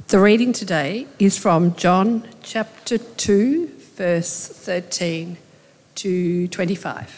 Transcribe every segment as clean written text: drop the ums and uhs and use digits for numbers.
The reading today is from John chapter 2, verse 13 to 25.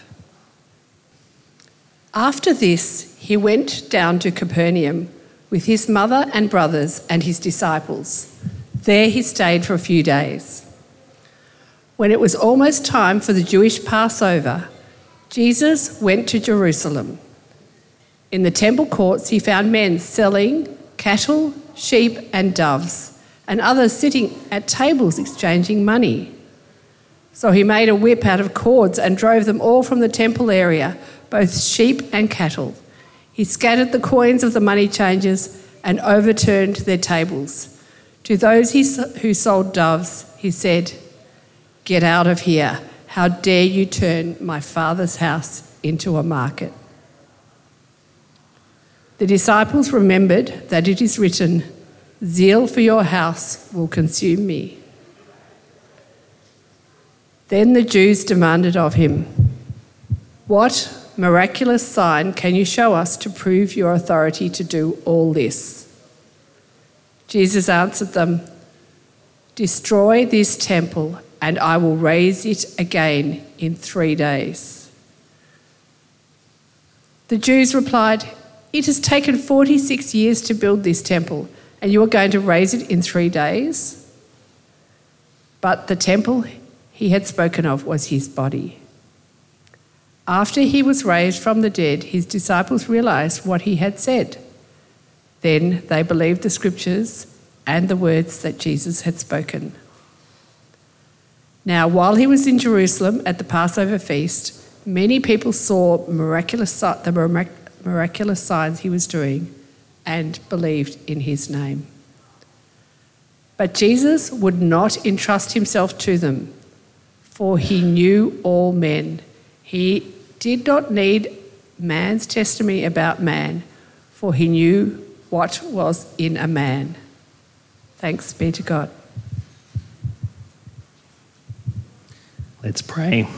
After this, he went down to Capernaum with his mother and brothers and his disciples. There he stayed for a few days. When it was almost time for the Jewish Passover, Jesus went to Jerusalem. In the temple courts, he found men selling cattle, sheep, and doves, and others sitting at tables exchanging money. So he made a whip out of cords and drove them all from the temple area, both sheep and cattle. He scattered the coins of the money changers and overturned their tables. To those who sold doves, he said, "Get out of here. How dare you turn my Father's house into a market?" The disciples remembered that it is written, "Zeal for your house will consume me." Then the Jews demanded of him, "What miraculous sign can you show us to prove your authority to do all this?" Jesus answered them, "Destroy this temple, and I will raise it again in 3 days." The Jews replied, "It has taken 46 years to build this temple, and you are going to raise it in 3 days?" But the temple he had spoken of was his body. After he was raised from the dead, his disciples realized what he had said. Then they believed the scriptures and the words that Jesus had spoken. Now, while he was in Jerusalem at the Passover feast, many people saw the miraculous signs he was doing and believed in his name. But Jesus would not entrust himself to them, for he knew all men. He did not need man's testimony about man, for he knew what was in a man. Thanks be to God. Let's pray.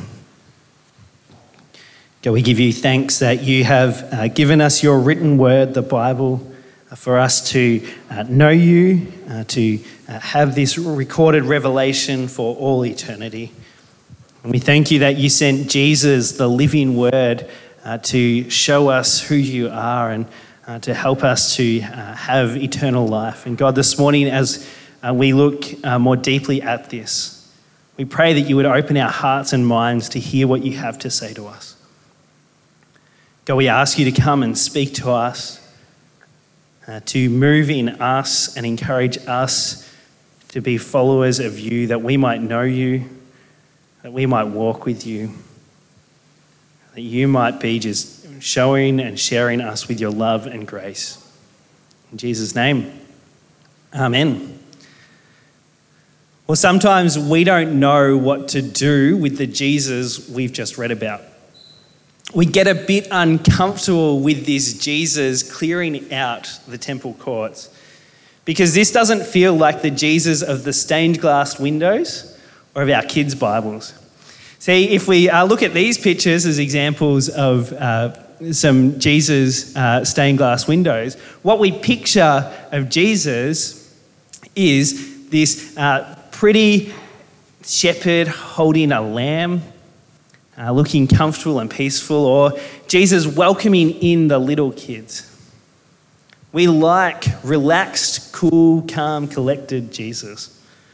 God, we give you thanks that you have given us your written word, the Bible, for us to know you, to have this recorded revelation for all eternity. And we thank you that you sent Jesus, the living word, to show us who you are and to help us to have eternal life. And God, this morning as we look more deeply at this, we pray that you would open our hearts and minds to hear what you have to say to us. God, we ask you to come and speak to us, to move in us and encourage us to be followers of you, that we might know you, that we might walk with you, that you might be just showing and sharing us with your love and grace. In Jesus' name, amen. Well, sometimes we don't know what to do with the Jesus we've just read about. We get a bit uncomfortable with this Jesus clearing out the temple courts, because this doesn't feel like the Jesus of the stained glass windows or of our kids' Bibles. See, if we look at these pictures as examples of some Jesus stained glass windows, what we picture of Jesus is this pretty shepherd holding a lamb, looking comfortable and peaceful, or Jesus welcoming in the little kids. We like relaxed, cool, calm, collected Jesus.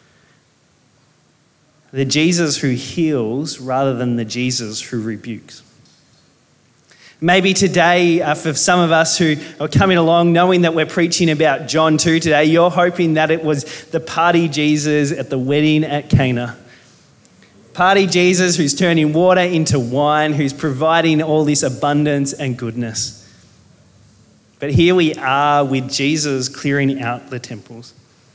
The Jesus who heals rather than the Jesus who rebukes. Maybe today, for some of us who are coming along knowing that we're preaching about John 2 today, you're hoping that it was the party Jesus at the wedding at Cana. Party Jesus who's turning water into wine, who's providing all this abundance and goodness. But here we are with Jesus clearing out the temples.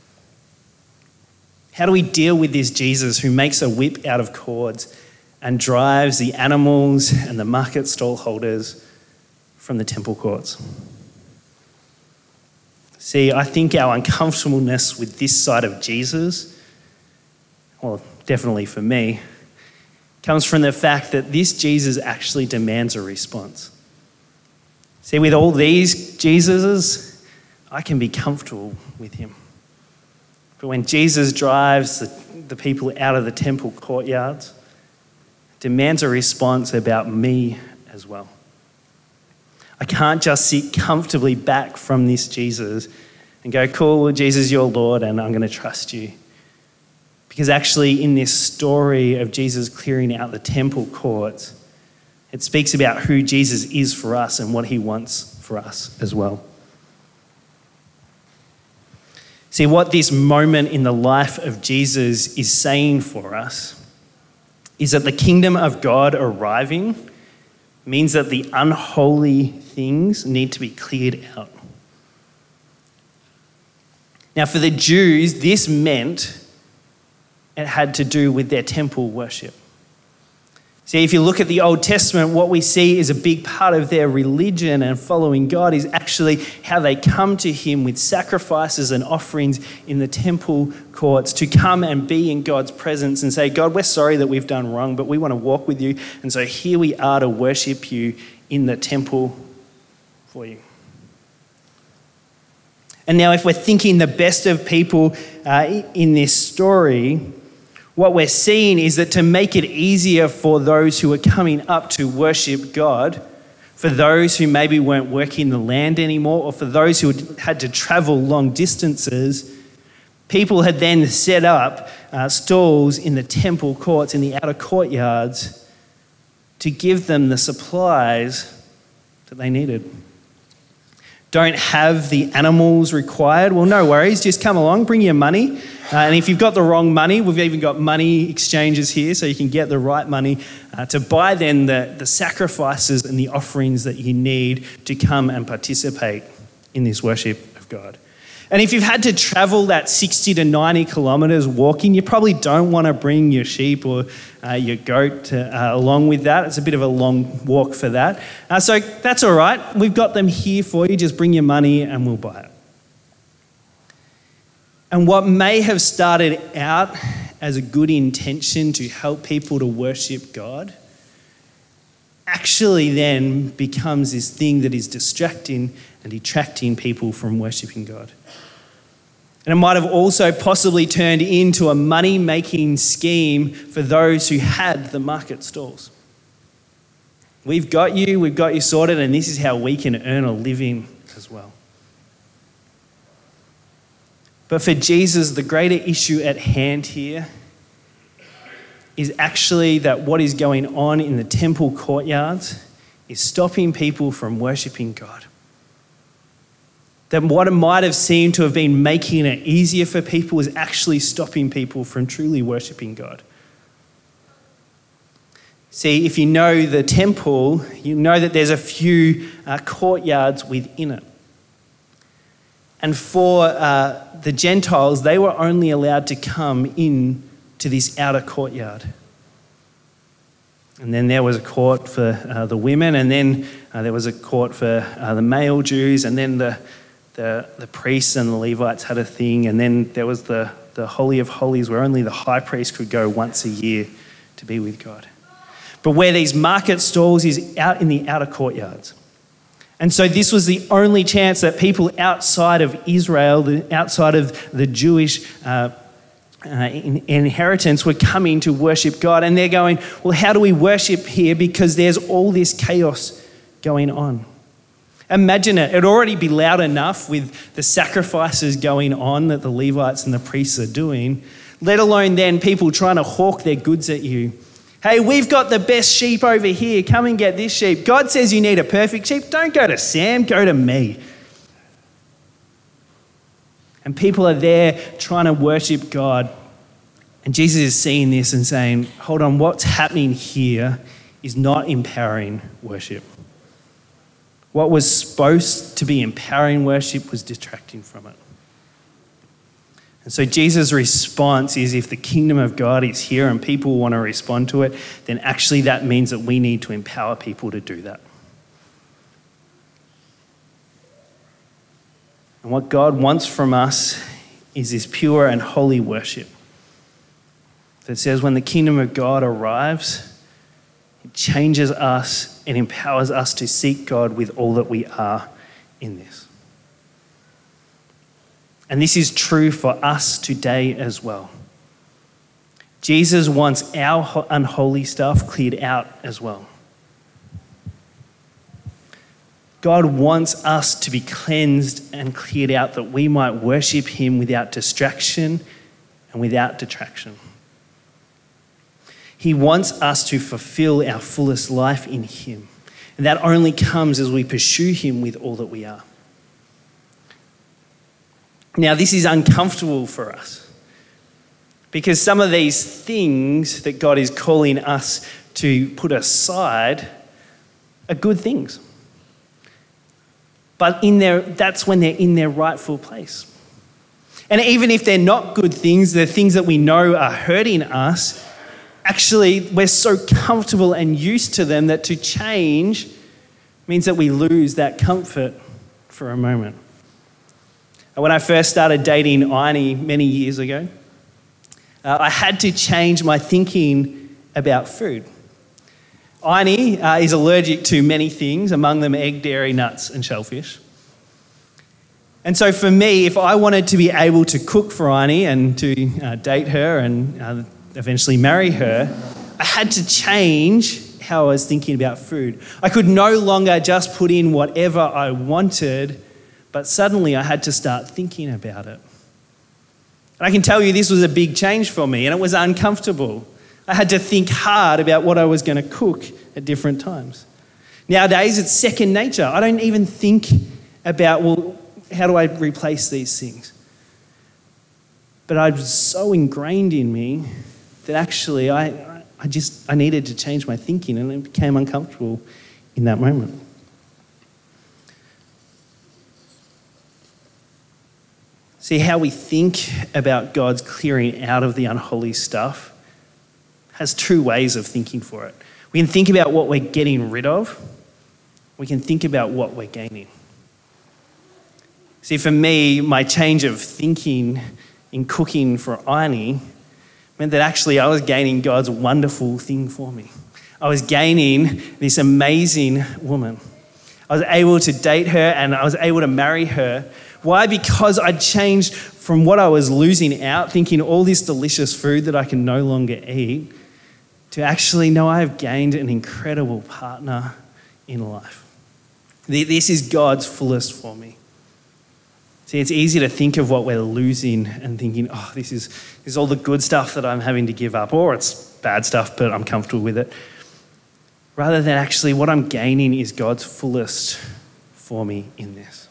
How do we deal with this Jesus who makes a whip out of cords and drives the animals and the market stall holders from the temple courts? See, I think our uncomfortableness with this side of Jesus, well, definitely for me, comes from the fact that this Jesus actually demands a response. See, with all these Jesuses, I can be comfortable with him. But when Jesus drives the people out of the temple courtyards, demands a response about me as well. I can't just sit comfortably back from this Jesus and go, cool, Jesus, you're Lord, and I'm going to trust you. Because actually in this story of Jesus clearing out the temple courts, it speaks about who Jesus is for us and what he wants for us as well. See, what this moment in the life of Jesus is saying for us is that the kingdom of God arriving means that the unholy things need to be cleared out. Now, for the Jews, this meant it had to do with their temple worship. See, if you look at the Old Testament, what we see is a big part of their religion and following God is actually how they come to him with sacrifices and offerings in the temple courts to come and be in God's presence and say, God, we're sorry that we've done wrong, but we want to walk with you. And so here we are to worship you in the temple for you. And now if we're thinking the best of people in this story, what we're seeing is that to make it easier for those who are coming up to worship God, for those who maybe weren't working the land anymore, or for those who had to travel long distances, people had then set up stalls in the temple courts, in the outer courtyards, to give them the supplies that they needed. Don't have the animals required? Well, no worries. Just come along, bring your money. And if you've got the wrong money, we've even got money exchanges here so you can get the right money to buy then the sacrifices and the offerings that you need to come and participate in this worship of God. And if you've had to travel that 60 to 90 kilometres walking, you probably don't want to bring your sheep or your goat along with that. It's a bit of a long walk for that. So that's all right. We've got them here for you. Just bring your money and we'll buy it. And what may have started out as a good intention to help people to worship God actually then becomes this thing that is distracting and detracting people from worshipping God. And it might have also possibly turned into a money-making scheme for those who had the market stalls. We've got you sorted, and this is how we can earn a living as well. But for Jesus, the greater issue at hand here is actually that what is going on in the temple courtyards is stopping people from worshipping God. That what it might have seemed to have been making it easier for people is actually stopping people from truly worshipping God. See, if you know the temple, you know that there's a few courtyards within it. And for the Gentiles, they were only allowed to come in to this outer courtyard. And then there was a court for the women, and then there was a court for the male Jews, and then the priests and the Levites had a thing, and then there was the Holy of Holies where only the high priest could go once a year to be with God. But where these market stalls is out in the outer courtyards. And so this was the only chance that people outside of Israel, outside of the Jewish inheritance, were coming to worship God. And they're going, well, how do we worship here? Because there's all this chaos going on. Imagine it. It'd already be loud enough with the sacrifices going on that the Levites and the priests are doing, let alone then people trying to hawk their goods at you. Hey, we've got the best sheep over here. Come and get this sheep. God says you need a perfect sheep. Don't go to Sam, go to me. And people are there trying to worship God. And Jesus is seeing this and saying, hold on, what's happening here is not empowering worship. What was supposed to be empowering worship was detracting from it. And so Jesus' response is, if the kingdom of God is here and people want to respond to it, then actually that means that we need to empower people to do that. And what God wants from us is this pure and holy worship that says when the kingdom of God arrives, it changes us and empowers us to seek God with all that we are in this. And this is true for us today as well. Jesus wants our unholy stuff cleared out as well. God wants us to be cleansed and cleared out that we might worship him without distraction and without detraction. He wants us to fulfill our fullest life in him. And that only comes as we pursue him with all that we are. Now, this is uncomfortable for us because some of these things that God is calling us to put aside are good things. But that's when they're in their rightful place. And even if they're not good things, they're things that we know are hurting us, actually we're so comfortable and used to them that to change means that we lose that comfort for a moment. And when I first started dating Aini many years ago, I had to change my thinking about food. Aini is allergic to many things, among them egg, dairy, nuts, and shellfish. And so for me, if I wanted to be able to cook for Aini and to date her and eventually marry her, I had to change how I was thinking about food. I could no longer just put in whatever I wanted, but suddenly I had to start thinking about it. And I can tell you this was a big change for me, and it was uncomfortable. I had to think hard about what I was going to cook at different times. Nowadays, it's second nature. I don't even think about, how do I replace these things? But it was so ingrained in me that actually I needed to change my thinking, and it became uncomfortable in that moment. See, how we think about God's clearing out of the unholy stuff has two ways of thinking for it. We can think about what we're getting rid of. We can think about what we're gaining. See, for me, my change of thinking in cooking for Aini meant that actually I was gaining God's wonderful thing for me. I was gaining this amazing woman. I was able to date her and I was able to marry her. Why? Because I changed from what I was losing out, thinking all this delicious food that I can no longer eat, to actually, no, I have gained an incredible partner in life. This is God's fullest for me. See, it's easy to think of what we're losing and thinking, this is all the good stuff that I'm having to give up, or it's bad stuff, but I'm comfortable with it. Rather than actually what I'm gaining is God's fullest for me in this.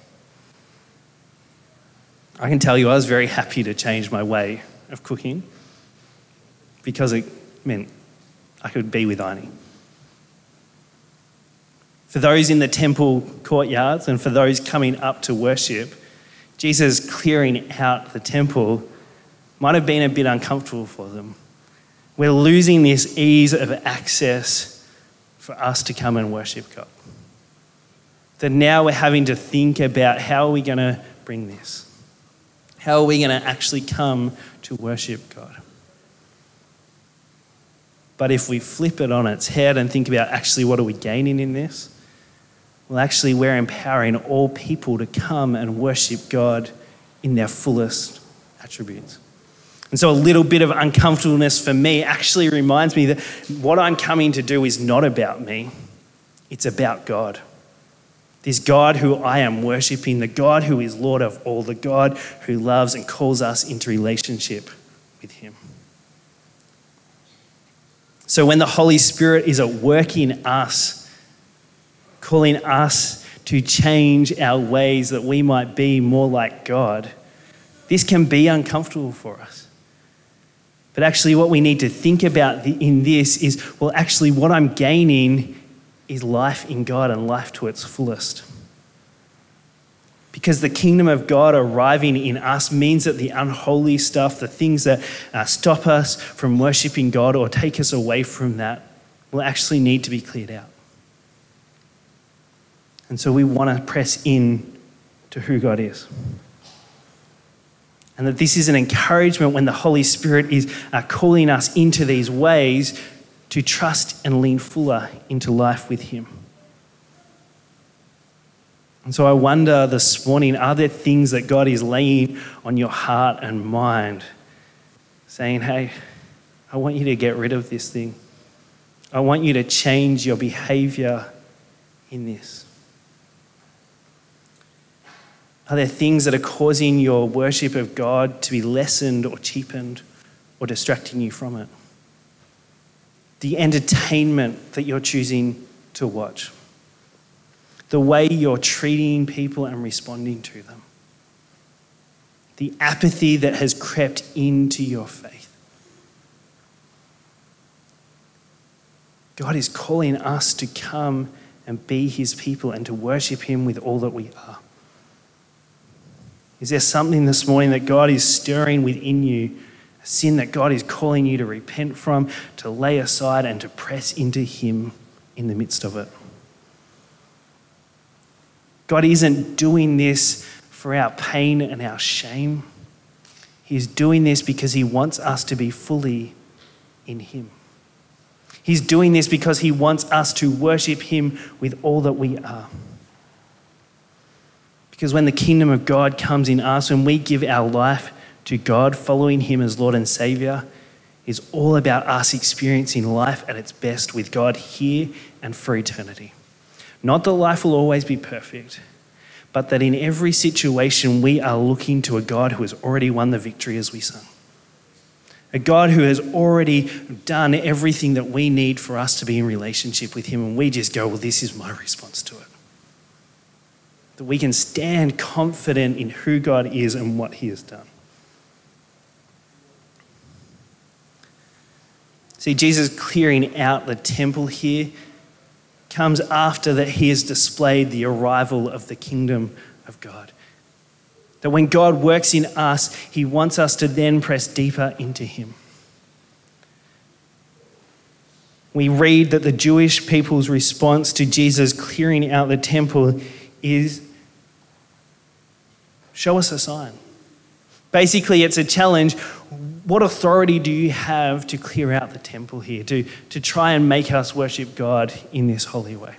I can tell you I was very happy to change my way of cooking because it meant I could be with Aini. For those in the temple courtyards and for those coming up to worship, Jesus clearing out the temple might have been a bit uncomfortable for them. We're losing this ease of access for us to come and worship God. That now we're having to think about how are we going to bring this? How are we going to actually come to worship God? But if we flip it on its head and think about actually what are we gaining in this? Well, actually we're empowering all people to come and worship God in their fullest attributes. And so a little bit of uncomfortableness for me actually reminds me that what I'm coming to do is not about me. It's about God. This God who I am worshiping, the God who is Lord of all, the God who loves and calls us into relationship with him. So when the Holy Spirit is at work in us, calling us to change our ways that we might be more like God, this can be uncomfortable for us. But actually what we need to think about in this is, well, actually what I'm gaining is life in God and life to its fullest. Because the kingdom of God arriving in us means that the unholy stuff, the things that stop us from worshiping God or take us away from that, will actually need to be cleared out. And so we want to press in to who God is. And that this is an encouragement when the Holy Spirit is calling us into these ways to trust and lean fuller into life with him. And so I wonder this morning, are there things that God is laying on your heart and mind, saying, hey, I want you to get rid of this thing. I want you to change your behavior in this. Are there things that are causing your worship of God to be lessened or cheapened or distracting you from it? The entertainment that you're choosing to watch. The way you're treating people and responding to them. The apathy that has crept into your faith. God is calling us to come and be his people and to worship him with all that we are. Is there something this morning that God is stirring within you, a sin that God is calling you to repent from, to lay aside and to press into him in the midst of it? God isn't doing this for our pain and our shame. He's doing this because he wants us to be fully in him. He's doing this because he wants us to worship him with all that we are. Because when the kingdom of God comes in us, when we give our life to God, following him as Lord and Savior, is all about us experiencing life at its best with God here and for eternity. Not that life will always be perfect, but that in every situation we are looking to a God who has already won the victory, as we sung. A God who has already done everything that we need for us to be in relationship with him, and we just go, well, this is my response to it. That we can stand confident in who God is and what he has done. See, Jesus clearing out the temple here comes after that he has displayed the arrival of the kingdom of God. That when God works in us, he wants us to then press deeper into him. We read that the Jewish people's response to Jesus clearing out the temple is, show us a sign. Basically, it's a challenge. What authority do you have to clear out the temple here, to try and make us worship God in this holy way?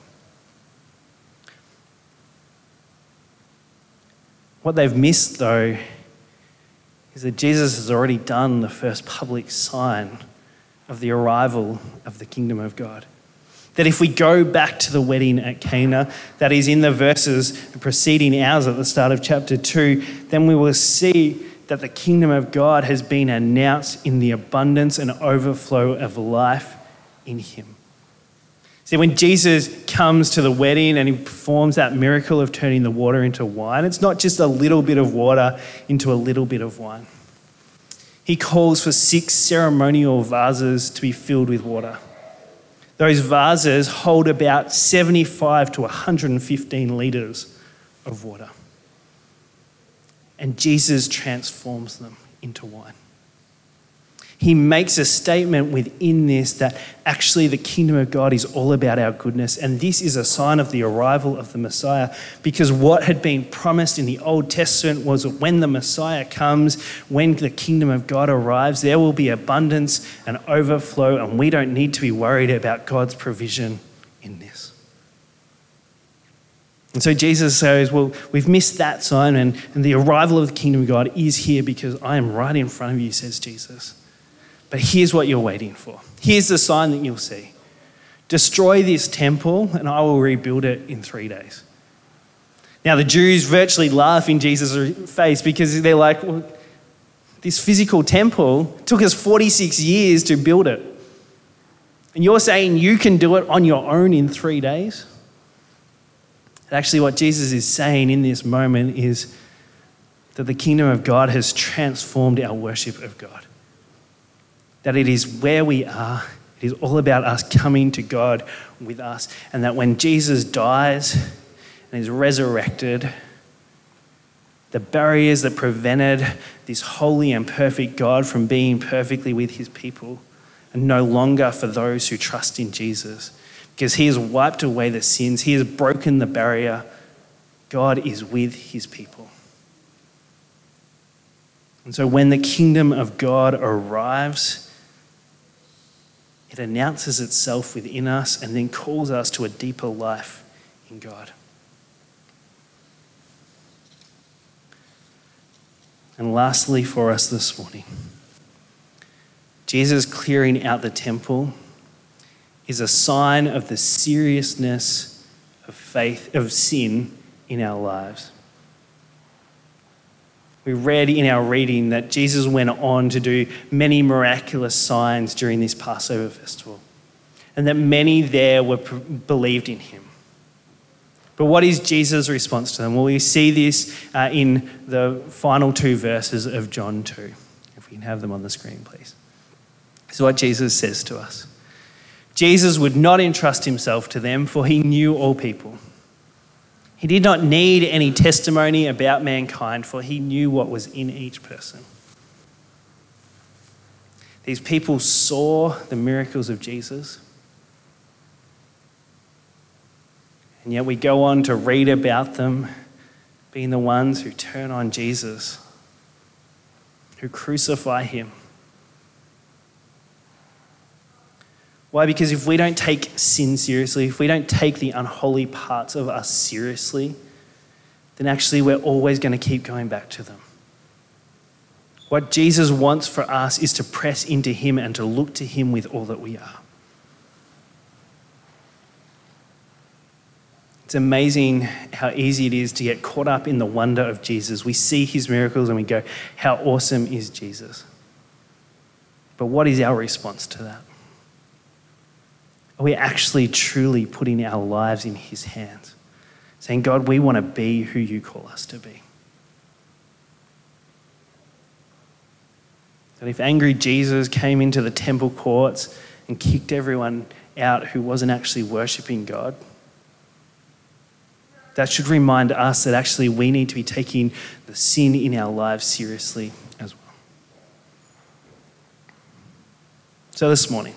What they've missed, though, is that Jesus has already done the first public sign of the arrival of the kingdom of God. That if we go back to the wedding at Cana, that is in the verses preceding ours at the start of chapter 2, then we will see that the kingdom of God has been announced in the abundance and overflow of life in him. See, when Jesus comes to the wedding and he performs that miracle of turning the water into wine, it's not just a little bit of water into a little bit of wine. He calls for 6 ceremonial vases to be filled with water. Those vases hold about 75 to 115 litres of water. And Jesus transforms them into wine. He makes a statement within this that actually the kingdom of God is all about our goodness, and this is a sign of the arrival of the Messiah, because what had been promised in the Old Testament was that when the Messiah comes, when the kingdom of God arrives, there will be abundance and overflow, and we don't need to be worried about God's provision in this. And so Jesus says, well, we've missed that sign, and the arrival of the kingdom of God is here because I am right in front of you, says Jesus. But here's what you're waiting for. Here's the sign that you'll see. Destroy this temple and I will rebuild it in 3 days. Now the Jews virtually laugh in Jesus' face because they're like, well, this physical temple took us 46 years to build it. And you're saying you can do it on your own in 3 days? And actually what Jesus is saying in this moment is that the kingdom of God has transformed our worship of God. That it is where we are. It is all about us coming to God with us. And that when Jesus dies and is resurrected, the barriers that prevented this holy and perfect God from being perfectly with his people are no longer for those who trust in Jesus. Because he has wiped away the sins. He has broken the barrier. God is with his people. And so when the kingdom of God arrives, it announces itself within us and then calls us to a deeper life in God. And lastly for us this morning, Jesus clearing out the temple is a sign of the seriousness of sin in our lives. We read in our reading that Jesus went on to do many miraculous signs during this Passover festival, and that many there believed in him. But what is Jesus' response to them? Well, we see this in the final two verses of John 2. If we can have them on the screen, please. This is what Jesus says to us. Jesus would not entrust himself to them, for he knew all people. He did not need any testimony about mankind, for he knew what was in each person. These people saw the miracles of Jesus, and yet we go on to read about them being the ones who turn on Jesus, who crucify him. Why? Because if we don't take sin seriously, if we don't take the unholy parts of us seriously, then actually we're always going to keep going back to them. What Jesus wants for us is to press into him and to look to him with all that we are. It's amazing how easy it is to get caught up in the wonder of Jesus. We see his miracles and we go, how awesome is Jesus? But what is our response to that? Are we actually truly putting our lives in his hands? Saying, God, we want to be who you call us to be. That if angry Jesus came into the temple courts and kicked everyone out who wasn't actually worshipping God, that should remind us that actually we need to be taking the sin in our lives seriously as well. So this morning,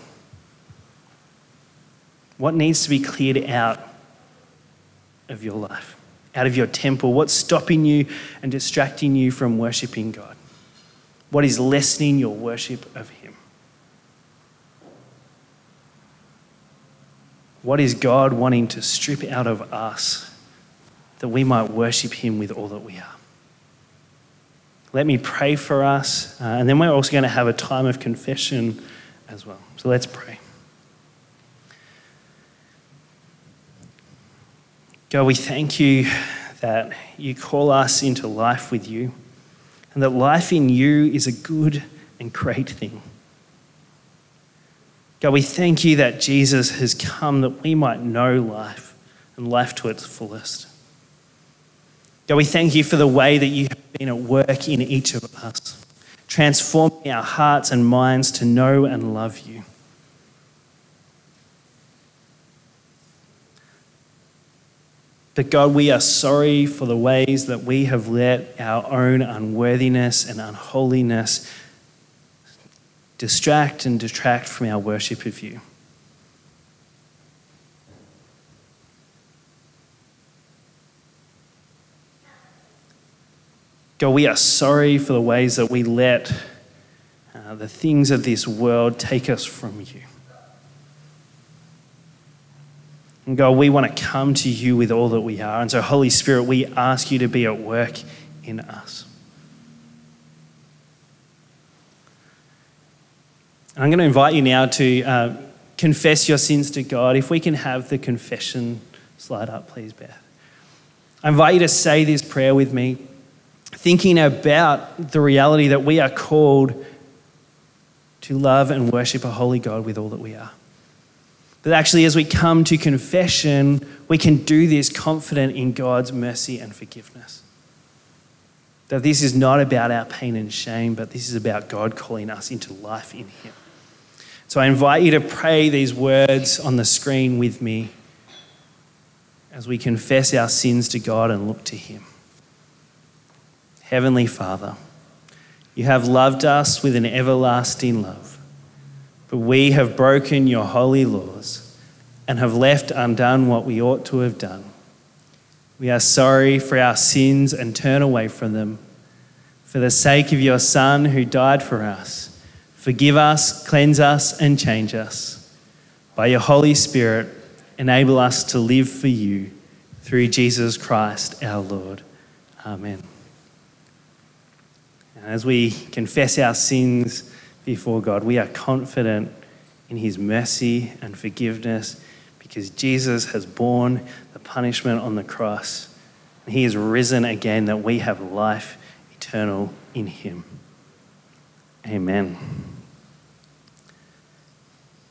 what needs to be cleared out of your life, out of your temple? What's stopping you and distracting you from worshipping God? What is lessening your worship of him? What is God wanting to strip out of us that we might worship him with all that we are? Let me pray for us, and then we're also going to have a time of confession as well. So let's pray. God, we thank you that you call us into life with you, and that life in you is a good and great thing. God, we thank you that Jesus has come that we might know life and life to its fullest. God, we thank you for the way that you have been at work in each of us, transforming our hearts and minds to know and love you. But God, we are sorry for the ways that we have let our own unworthiness and unholiness distract and detract from our worship of you. God, we are sorry for the ways that we let the things of this world take us from you. And God, we want to come to you with all that we are. And so, Holy Spirit, we ask you to be at work in us. I'm going to invite you now to confess your sins to God. If we can have the confession slide up, please, Beth. I invite you to say this prayer with me, thinking about the reality that we are called to love and worship a holy God with all that we are. But actually, as we come to confession, we can do this confident in God's mercy and forgiveness. That this is not about our pain and shame, but this is about God calling us into life in him. So I invite you to pray these words on the screen with me as we confess our sins to God and look to him. Heavenly Father, you have loved us with an everlasting love. But we have broken your holy laws and have left undone what we ought to have done. We are sorry for our sins and turn away from them. For the sake of your Son who died for us, forgive us, cleanse us, and change us. By your Holy Spirit, enable us to live for you through Jesus Christ our Lord. Amen. As we confess our sins before God, we are confident in his mercy and forgiveness because Jesus has borne the punishment on the cross. And he is risen again that we have life eternal in him. Amen.